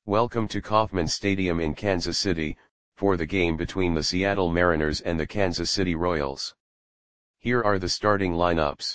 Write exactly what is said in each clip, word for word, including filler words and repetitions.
Welcome to Kauffman Stadium in Kansas City, for the game between the Seattle Mariners and the Kansas City Royals. Here are the starting lineups.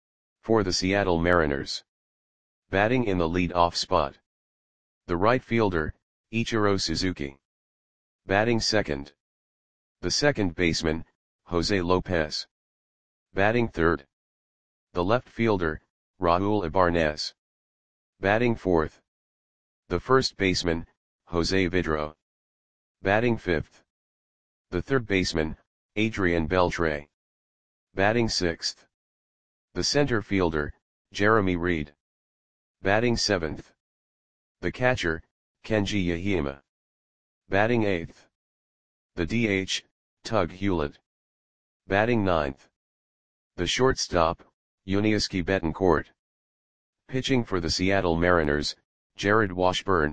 For the Seattle Mariners. Batting in the lead-off spot. The right fielder, Ichiro Suzuki. Batting second. The second baseman, Jose Lopez. Batting third. The left fielder, Raul Ibanez. Batting fourth. The first baseman, Jose Vidro. Batting fifth. The third baseman, Adrian Beltre. Batting sixth. The center fielder, Jeremy Reed. Batting seventh. The catcher, Kenji Yahima. Batting eighth. The D H, Tug Hewlett. Batting ninth. The shortstop, Yuniesky Betancourt. Pitching for the Seattle Mariners, Jared Washburn.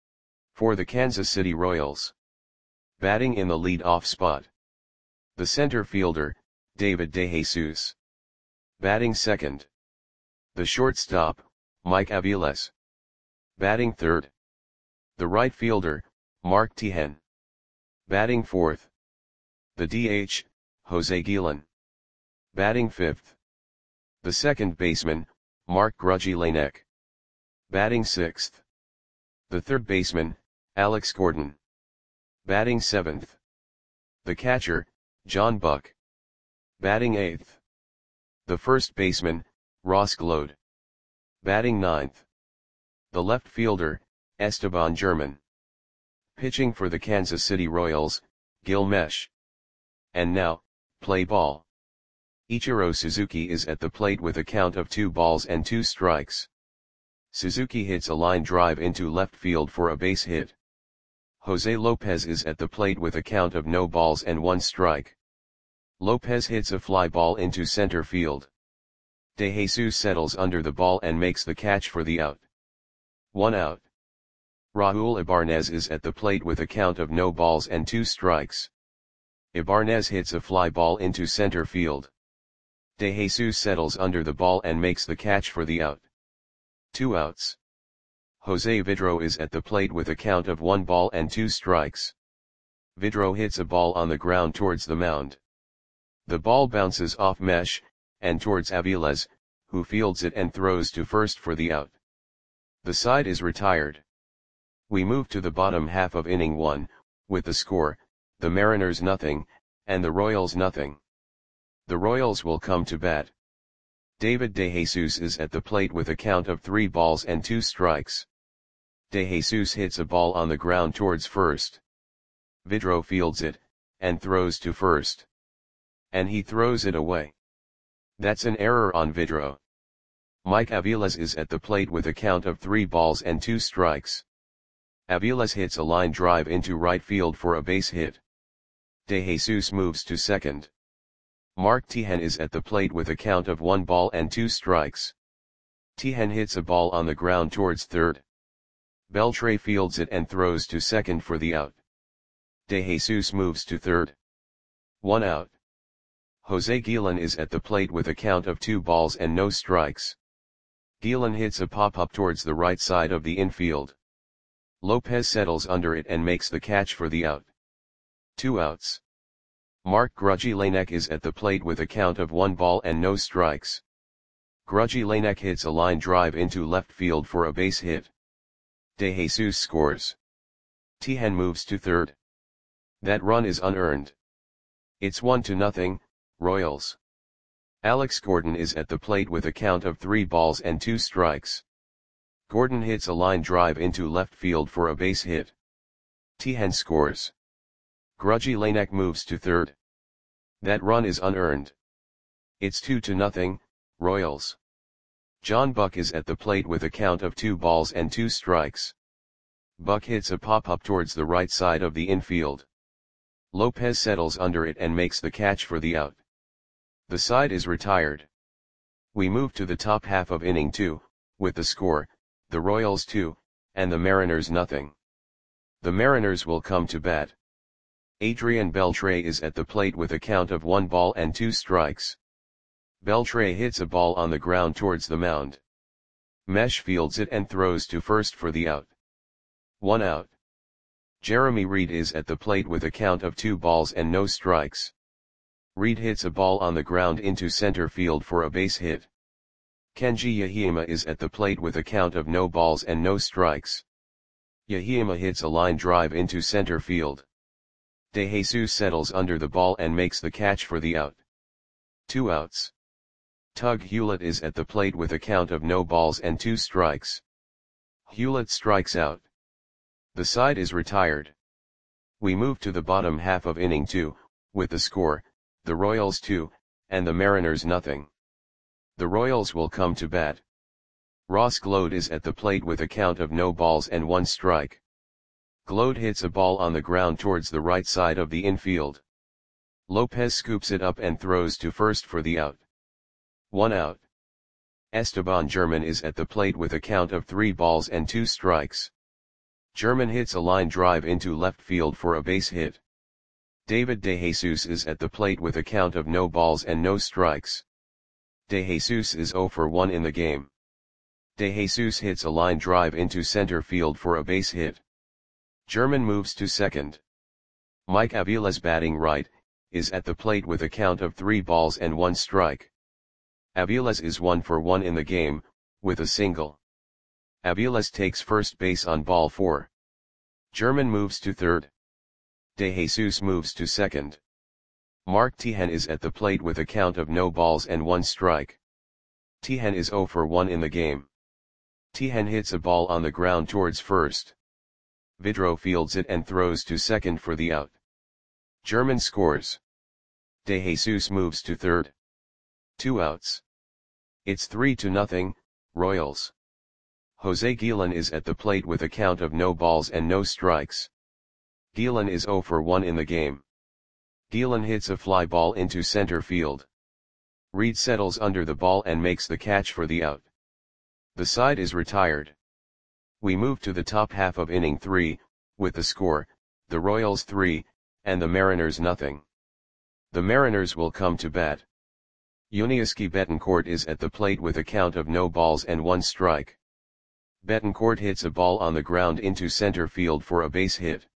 For the Kansas City Royals. Batting in the lead-off spot. The center fielder, David DeJesus. Batting second. The shortstop, Mike Aviles. Batting third. The right fielder, Mark Teahen. Batting fourth. The D H, Jose Guillen. Batting fifth. The second baseman, Mark Grudzielanek. Batting sixth. The third baseman, Alex Gordon. Batting seventh. The catcher, John Buck. Batting eighth. The first baseman, Ross Glode. Batting ninth. The left fielder, Esteban German. Pitching for the Kansas City Royals, Gil Mesh. And now, play ball. Ichiro Suzuki is at the plate with a count of two balls and two strikes. Suzuki hits a line drive into left field for a base hit. Jose Lopez is at the plate with a count of no balls and one strike. Lopez hits a fly ball into center field. DeJesus settles under the ball and makes the catch for the out. One out. Raul Ibanez is at the plate with a count of no balls and two strikes. Ibanez hits a fly ball into center field. DeJesus settles under the ball and makes the catch for the out. Two outs. Jose Vidro is at the plate with a count of one ball and two strikes. Vidro hits a ball on the ground towards the mound. The ball bounces off Mesh, and towards Aviles, who fields it and throws to first for the out. The side is retired. We move to the bottom half of inning one, with the score, the Mariners nothing, and the Royals nothing. The Royals will come to bat. David DeJesus is at the plate with a count of three balls and two strikes. DeJesus hits a ball on the ground towards first. Vidro fields it, and throws to first. And he throws it away. That's an error on Vidro. Mike Aviles is at the plate with a count of three balls and two strikes. Aviles hits a line drive into right field for a base hit. DeJesus moves to second. Mark Teahen is at the plate with a count of one ball and two strikes. Teahen hits a ball on the ground towards third. Beltre fields it and throws to second for the out. DeJesus moves to third. One out. Jose Guillen is at the plate with a count of two balls and no strikes. Guillen hits a pop-up towards the right side of the infield. Lopez settles under it and makes the catch for the out. Two outs. Mark Grudzielanek is at the plate with a count of one ball and no strikes. Grudzielanek hits a line drive into left field for a base hit. DeJesus scores. Teahen moves to third. That run is unearned. It's one to nothing, Royals. Alex Gordon is at the plate with a count of three balls and two strikes. Gordon hits a line drive into left field for a base hit. Teahen scores. Grudzielanek moves to third. That run is unearned. It's two to nothing, Royals. John Buck is at the plate with a count of two balls and two strikes. Buck hits a pop-up towards the right side of the infield. Lopez settles under it and makes the catch for the out. The side is retired. We move to the top half of inning two, with the score, the Royals two, and the Mariners nothing. The Mariners will come to bat. Adrian Beltre is at the plate with a count of one ball and two strikes. Beltre hits a ball on the ground towards the mound. Mesh fields it and throws to first for the out. one out. Jeremy Reed is at the plate with a count of two balls and no strikes. Reed hits a ball on the ground into center field for a base hit. Kenji Yahima is at the plate with a count of no balls and no strikes. Yahima hits a line drive into center field. De Jesus settles under the ball and makes the catch for the out. Two outs. Tug Hewlett is at the plate with a count of no balls and two strikes. Hewlett strikes out. The side is retired. We move to the bottom half of inning two, with the score, the Royals two, and the Mariners nothing. The Royals will come to bat. Ross Gload is at the plate with a count of no balls and one strike. Gload hits a ball on the ground towards the right side of the infield. Lopez scoops it up and throws to first for the out. One out. Esteban German is at the plate with a count of three balls and two strikes. German hits a line drive into left field for a base hit. David De Jesus is at the plate with a count of no balls and no strikes. De Jesus is zero for one in the game. De Jesus hits a line drive into center field for a base hit. German moves to second. Mike Aviles, batting right, is at the plate with a count of three balls and one strike. Aviles is one for one in the game, with a single. Aviles takes first base on ball four. German moves to third. De Jesus moves to second. Mark Tejan is at the plate with a count of no balls and one strike. Tejan is zero for one in the game. Tejan hits a ball on the ground towards first. Vidro fields it and throws to second for the out. German scores. De Jesus moves to third. Two outs. It's three to nothing, Royals. Jose Guillen is at the plate with a count of no balls and no strikes. Guillen is zero for one in the game. Guillen hits a fly ball into center field. Reed settles under the ball and makes the catch for the out. The side is retired. We move to the top half of inning three, with the score, the Royals three, and the Mariners nothing. The Mariners will come to bat. Yuniesky Betancourt is at the plate with a count of no balls and one strike. Betancourt hits a ball on the ground into center field for a base hit.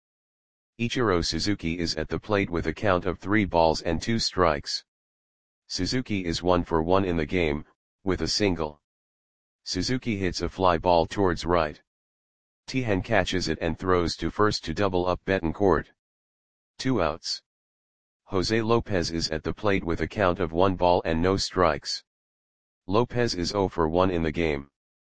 Ichiro Suzuki is at the plate with a count of three balls and two strikes. Suzuki is one for one in the game, with a single. Suzuki hits a fly ball towards right. Tejan catches it and throws to first to double up Betancourt. Two outs. Jose Lopez is at the plate with a count of one ball and no strikes. Lopez is zero for one in the game.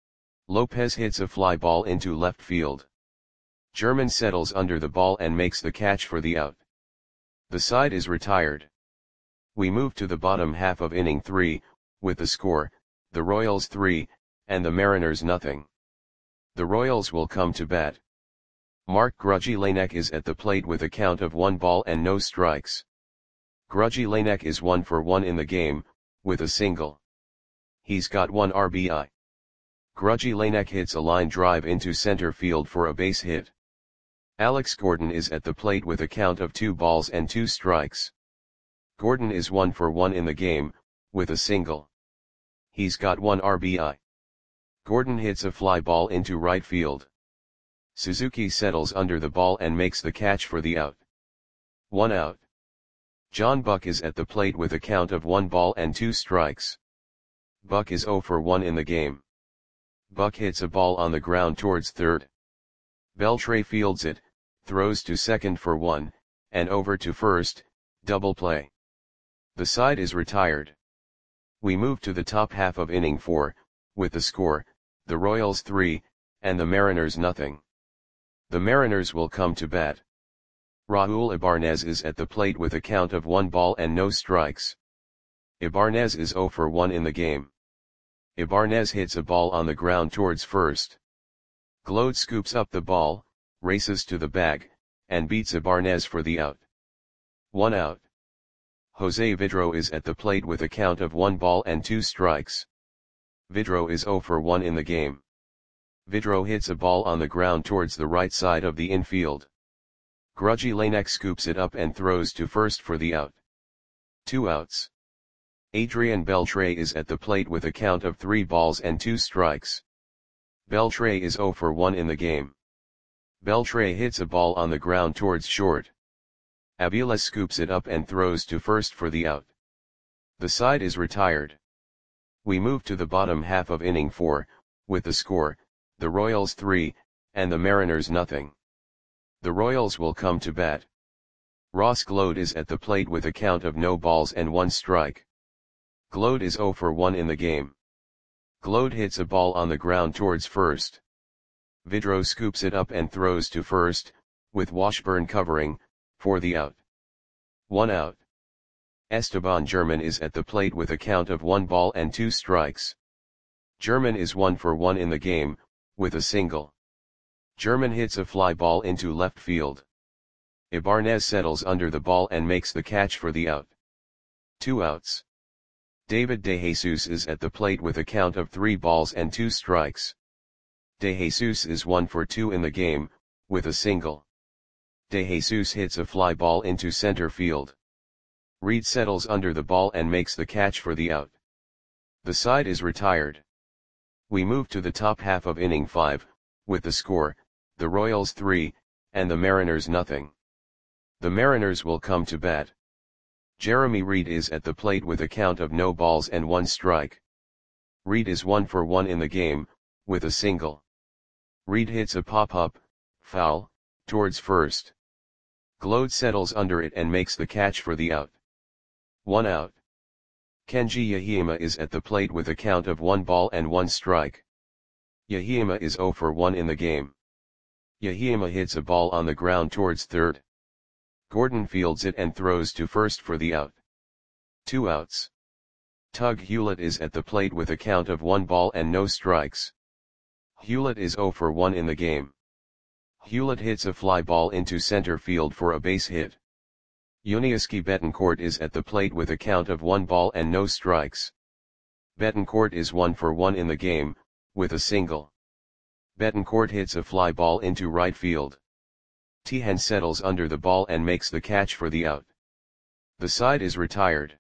Lopez hits a fly ball into left field. German settles under the ball and makes the catch for the out. The side is retired. We move to the bottom half of inning three, with the score, the Royals three, and the Mariners nothing. The Royals will come to bat. Mark Grudzielanek is at the plate with a count of one ball and no strikes. Grudzielanek is one for one in the game, with a single. He's got one R B I. Grudzielanek hits a line drive into center field for a base hit. Alex Gordon is at the plate with a count of two balls and two strikes. Gordon is one for one in the game, with a single. He's got one R B I. Gordon hits a fly ball into right field. Suzuki settles under the ball and makes the catch for the out. One out. John Buck is at the plate with a count of one ball and two strikes. Buck is zero for one in the game. Buck hits a ball on the ground towards third. Beltre fields it, throws to second for one, and over to first, double play. The side is retired. We move to the top half of inning four, with the score, the Royals three, and the Mariners nothing. The Mariners will come to bat. Raul Ibanez is at the plate with a count of one ball and no strikes. Ibanez is zero for one in the game. Ibanez hits a ball on the ground towards first. Gload scoops up the ball, races to the bag, and beats Ibanez for the out. One out. Jose Vidro is at the plate with a count of one ball and two strikes. Vidro is zero for one in the game. Vidro hits a ball on the ground towards the right side of the infield. Grudzielanek scoops it up and throws to first for the out. Two outs. Adrian Beltre is at the plate with a count of three balls and two strikes. Beltre is zero for one in the game. Beltre hits a ball on the ground towards short. Avila scoops it up and throws to first for the out. The side is retired. We move to the bottom half of inning four, with the score, the Royals three, and the Mariners nothing. The Royals will come to bat. Ross Gload is at the plate with a count of no balls and one strike. Gload is oh for one in the game. Gload hits a ball on the ground towards first. Vidro scoops it up and throws to first, with Washburn covering, for the out. One out. Esteban German is at the plate with a count of one ball and two strikes. German is one for one in the game, with a single. German hits a fly ball into left field. Ibarnez settles under the ball and makes the catch for the out. Two outs. David De Jesus is at the plate with a count of three balls and two strikes. De Jesus is one for two in the game, with a single. De Jesus hits a fly ball into center field. Reed settles under the ball and makes the catch for the out. The side is retired. We move to the top half of inning five, with the score, the Royals three, and the Mariners nothing. The Mariners will come to bat. Jeremy Reed is at the plate with a count of no balls and one strike. Reed is one for one in the game, with a single. Reed hits a pop-up, foul, towards first. Gload settles under it and makes the catch for the out. One out. Kenji Yahima is at the plate with a count of one ball and one strike. Yahima is oh for one in the game. Yahima hits a ball on the ground towards third. Gordon fields it and throws to first for the out. Two outs. Tug Hewlett is at the plate with a count of one ball and no strikes. Hewlett is oh for one in the game. Hewlett hits a fly ball into center field for a base hit. Yuniesky Betancourt is at the plate with a count of one ball and no strikes. Betancourt is one for one in the game, with a single. Betancourt hits a fly ball into right field. Tehan settles under the ball and makes the catch for the out. The side is retired.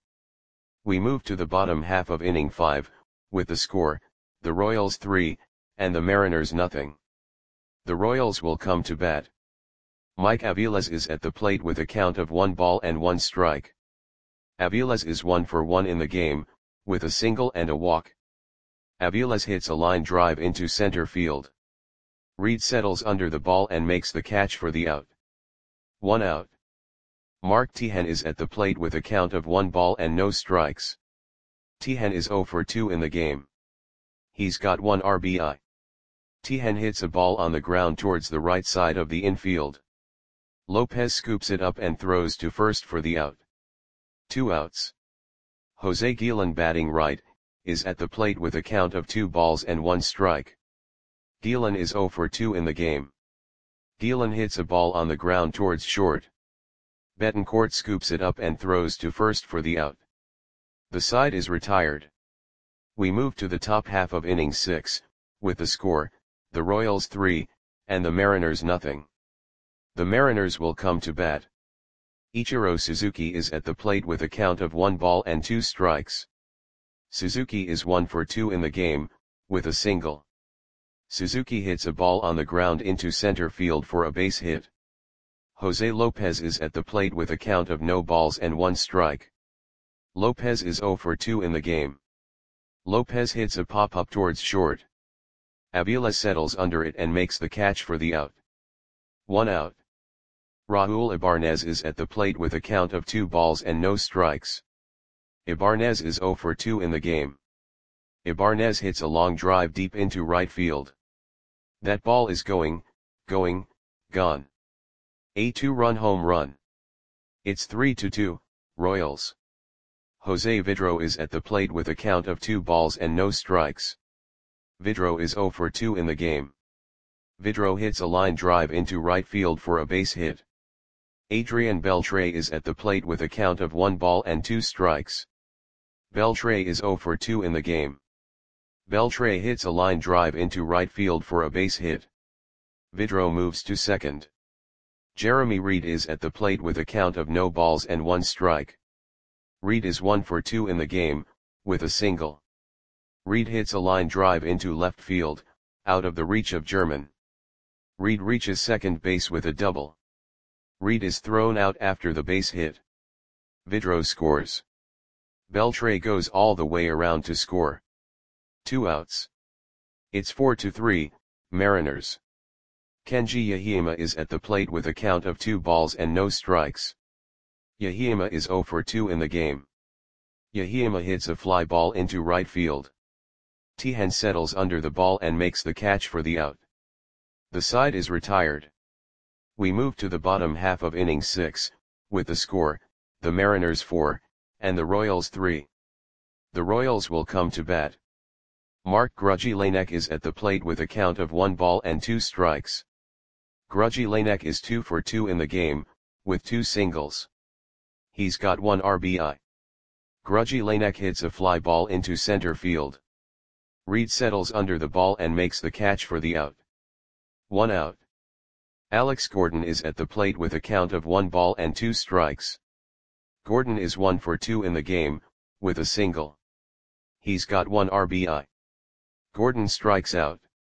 We move to the bottom half of inning five, with the score, the Royals three, and the Mariners nothing. The Royals will come to bat. Mike Aviles is at the plate with a count of one ball and one strike. Aviles is one for one in the game, with a single and a walk. Aviles hits a line drive into center field. Reed settles under the ball and makes the catch for the out. One out. Mark Tehan is at the plate with a count of one ball and no strikes. Tehan is oh for two in the game. He's got one R B I. Tehan hits a ball on the ground towards the right side of the infield. Lopez scoops it up and throws to first for the out. Two outs. Jose Guillen, batting right, is at the plate with a count of two balls and one strike. Guillen is oh for two in the game. Guillen hits a ball on the ground towards short. Betancourt scoops it up and throws to first for the out. The side is retired. We move to the top half of inning six, with the score, the Royals three, and the Mariners nothing. The Mariners will come to bat. Ichiro Suzuki is at the plate with a count of one ball and two strikes. Suzuki is one for two in the game, with a single. Suzuki hits a ball on the ground into center field for a base hit. Jose Lopez is at the plate with a count of no balls and one strike. Lopez is oh for two in the game. Lopez hits a pop-up towards short. Avila settles under it and makes the catch for the out. One out. Raul Ibarnez is at the plate with a count of two balls and no strikes. Ibarnez is oh for two in the game. Ibarnez hits a long drive deep into right field. That ball is going, going, gone. A two-run home run. It's three to two, Royals. Jose Vidro is at the plate with a count of two balls and no strikes. Vidro is oh for two in the game. Vidro hits a line drive into right field for a base hit. Adrian Beltre is at the plate with a count of one ball and two strikes. Beltre is oh for two in the game. Beltre hits a line drive into right field for a base hit. Vidro moves to second. Jeremy Reed is at the plate with a count of no balls and one strike. Reed is one for two in the game, with a single. Reed hits a line drive into left field, out of the reach of German. Reed reaches second base with a double. Reed is thrown out after the base hit. Vidro scores. Beltre goes all the way around to score. Two outs. It's four to three, Mariners. Kenji Yahima is at the plate with a count of two balls and no strikes. Yahima is zero for two in the game. Yahima hits a fly ball into right field. Tihan settles under the ball and makes the catch for the out. The side is retired. We move to the bottom half of inning six, with the score, the Mariners four, and the Royals three. The Royals will come to bat. Mark Grudzielanek is at the plate with a count of one ball and two strikes. Grudzielanek is two for two in the game, with two singles. He's got one R B I. Grudzielanek hits a fly ball into center field. Reed settles under the ball and makes the catch for the out. One out. Alex Gordon is at the plate with a count of one ball and two strikes. Gordon is one for two in the game, with a single. He's got one R B I. Gordon strikes out.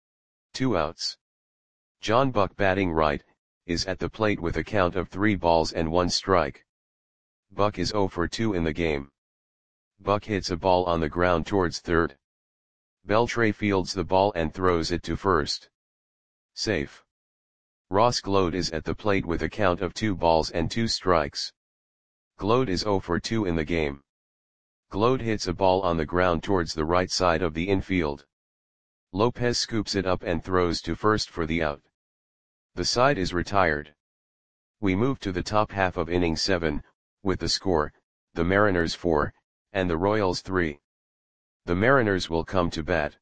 Two outs. John Buck, batting right, is at the plate with a count of three balls and one strike. Buck is zero for two in the game. Buck hits a ball on the ground towards third. Beltre fields the ball and throws it to first. Safe. Ross Glode is at the plate with a count of two balls and two strikes. Glode is zero for two in the game. Glode hits a ball on the ground towards the right side of the infield. Lopez scoops it up and throws to first for the out. The side is retired. We move to the top half of inning seven, with the score, the Mariners four, and the Royals three. The Mariners will come to bat.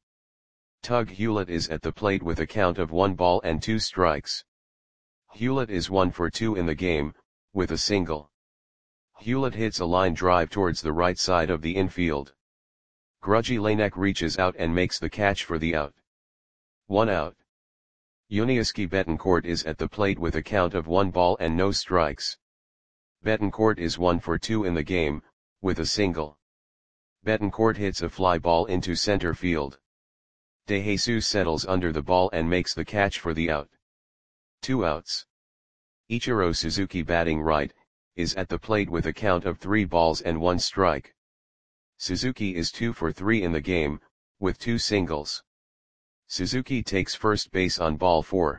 Tug Hewlett is at the plate with a count of one ball and two strikes. Hewlett is one for two in the game, with a single. Hewlett hits a line drive towards the right side of the infield. Grudzielanek reaches out and makes the catch for the out. One out. Yuniesky Betancourt is at the plate with a count of one ball and no strikes. Betancourt is one for two in the game, with a single. Betancourt hits a fly ball into center field. De Jesus settles under the ball and makes the catch for the out. Two outs. Ichiro Suzuki, batting right, is at the plate with a count of three balls and one strike. Suzuki is two for three in the game, with two singles. Suzuki takes first base on ball four.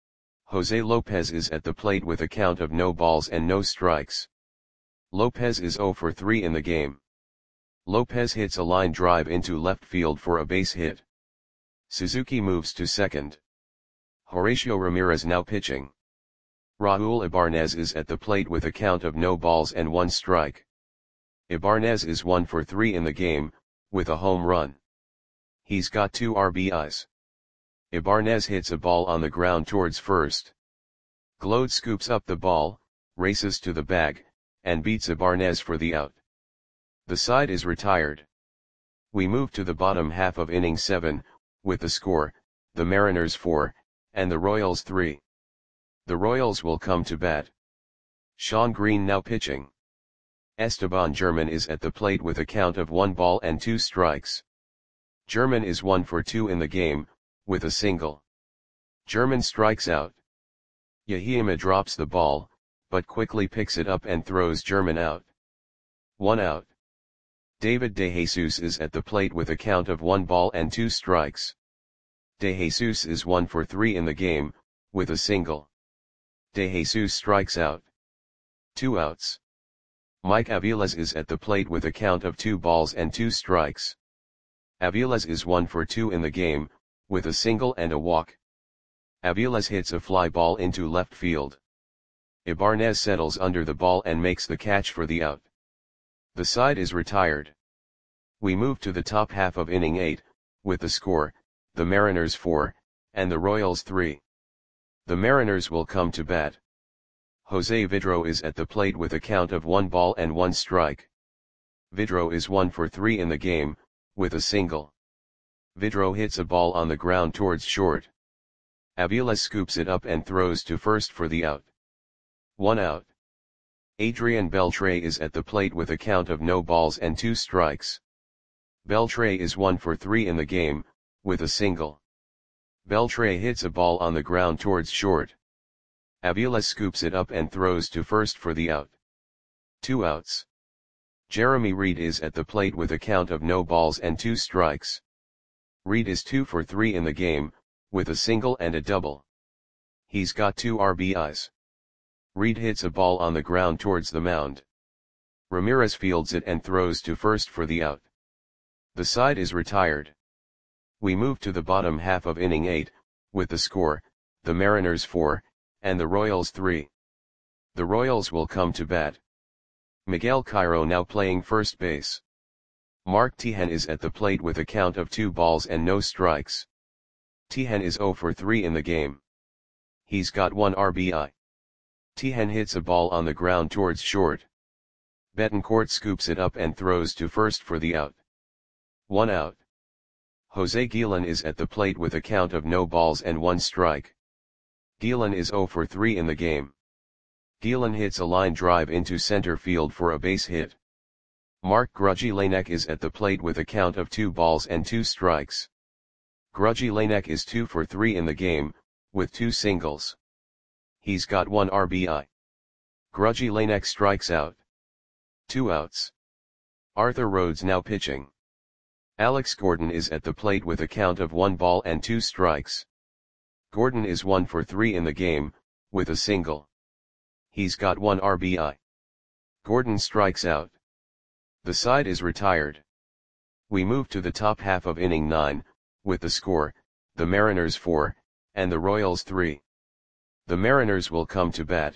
Jose Lopez is at the plate with a count of no balls and no strikes. Lopez is zero for three in the game. Lopez hits a line drive into left field for a base hit. Suzuki moves to second. Horacio Ramirez now pitching. Raul Ibanez is at the plate with a count of no balls and one strike. Ibanez is one for three in the game, with a home run. He's got two R B Is. Ibanez hits a ball on the ground towards first. Glode scoops up the ball, races to the bag, and beats Ibanez for the out. The side is retired. We move to the bottom half of inning seven, with the score, the Mariners four, and the Royals three. The Royals will come to bat. Sean Green now pitching. Esteban German is at the plate with a count of one ball and two strikes. German is one for two in the game, with a single. German strikes out. Yahima drops the ball, but quickly picks it up and throws German out. One out. David De Jesus is at the plate with a count of one ball and two strikes. De Jesus is one for three in the game, with a single. De Jesus strikes out. Two outs. Mike Aviles is at the plate with a count of two balls and two strikes. Aviles is one for two in the game, with a single and a walk. Aviles hits a fly ball into left field. Ibanez settles under the ball and makes the catch for the out. The side is retired. We move to the top half of inning eight, with the score, the Mariners four, and the Royals three. The Mariners will come to bat. Jose Vidro is at the plate with a count of one ball and one strike. Vidro is one for three in the game, with a single. Vidro hits a ball on the ground towards short. Aviles scoops it up and throws to first for the out. One out. Adrian Beltre is at the plate with a count of no balls and two strikes. Beltre is one for three in the game, with a single. Beltre hits a ball on the ground towards short. Avila scoops it up and throws to first for the out. Two outs. Jeremy Reed is at the plate with a count of no balls and two strikes. Reed is two for three in the game, with a single and a double. He's got two R B Is. Reed hits a ball on the ground towards the mound. Ramirez fields it and throws to first for the out. The side is retired. We move to the bottom half of inning eight, with the score, the Mariners four, and the Royals three. The Royals will come to bat. Miguel Cairo now playing first base. Mark Tejan is at the plate with a count of two balls and no strikes. Tejan is zero for three in the game. He's got one R B I. Tejan hits a ball on the ground towards short. Betancourt scoops it up and throws to first for the out. One out. Jose Guillen is at the plate with a count of no balls and one strike. Guillen is zero for three in the game. Guillen hits a line drive into center field for a base hit. Mark Grudzielanek is at the plate with a count of two balls and two strikes. Grudzielanek is two for three in the game, with two singles. He's got one R B I. Grudzielanek strikes out. Two outs. Arthur Rhodes now pitching. Alex Gordon is at the plate with a count of one ball and two strikes. Gordon is one for three in the game, with a single. He's got one R B I. Gordon strikes out. The side is retired. We move to the top half of inning nine, with the score, the Mariners four, and the Royals three. The Mariners will come to bat.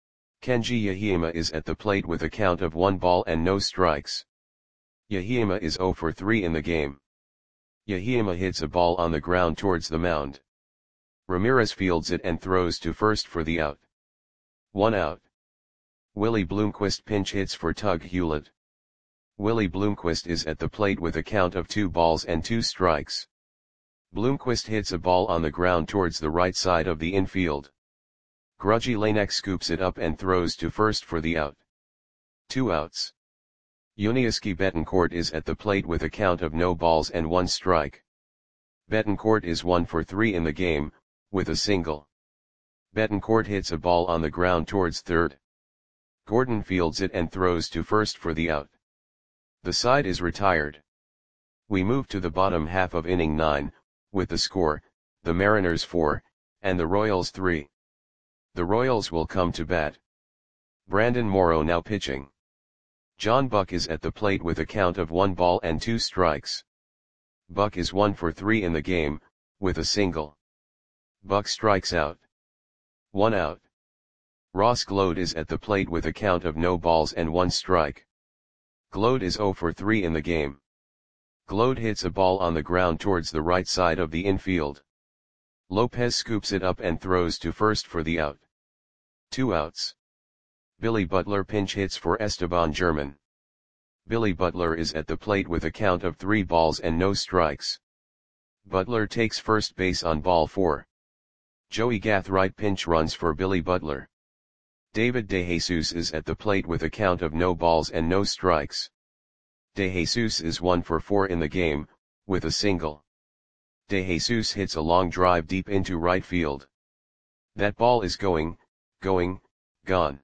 Kenji Yahima is at the plate with a count of one ball and no strikes. Yahima is zero for three in the game. Yahima hits a ball on the ground towards the mound. Ramirez fields it and throws to first for the out. One out. Willie Bloomquist pinch hits for Tug Hewlett. Willie Bloomquist is at the plate with a count of two balls and two strikes. Bloomquist hits a ball on the ground towards the right side of the infield. Grudzielanek scoops it up and throws to first for the out. Two outs. Yuniesky Betancourt is at the plate with a count of no balls and one strike. Betancourt is one for three in the game, with a single. Betancourt hits a ball on the ground towards third. Gordon fields it and throws to first for the out. The side is retired. We move to the bottom half of inning nine, with the score, the Mariners four, and the Royals three. The Royals will come to bat. Brandon Morrow now pitching. John Buck is at the plate with a count of one ball and two strikes. Buck is one for three in the game, with a single. Buck strikes out. One out. Ross Gload is at the plate with a count of no balls and one strike. Gload is zero for three in the game. Gload hits a ball on the ground towards the right side of the infield. Lopez scoops it up and throws to first for the out. Two outs. Billy Butler pinch hits for Esteban German. Billy Butler is at the plate with a count of three balls and no strikes. Butler takes first base on ball four. Joey Gathright pinch runs for Billy Butler. David DeJesus is at the plate with a count of no balls and no strikes. DeJesus is one for four in the game, with a single. DeJesus hits a long drive deep into right field. That ball is going, going, gone.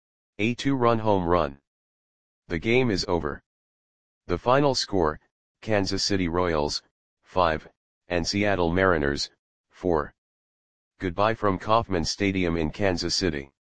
A two-run home run. The game is over. The final score, Kansas City Royals, five, and Seattle Mariners, four. Goodbye from Kauffman Stadium in Kansas City.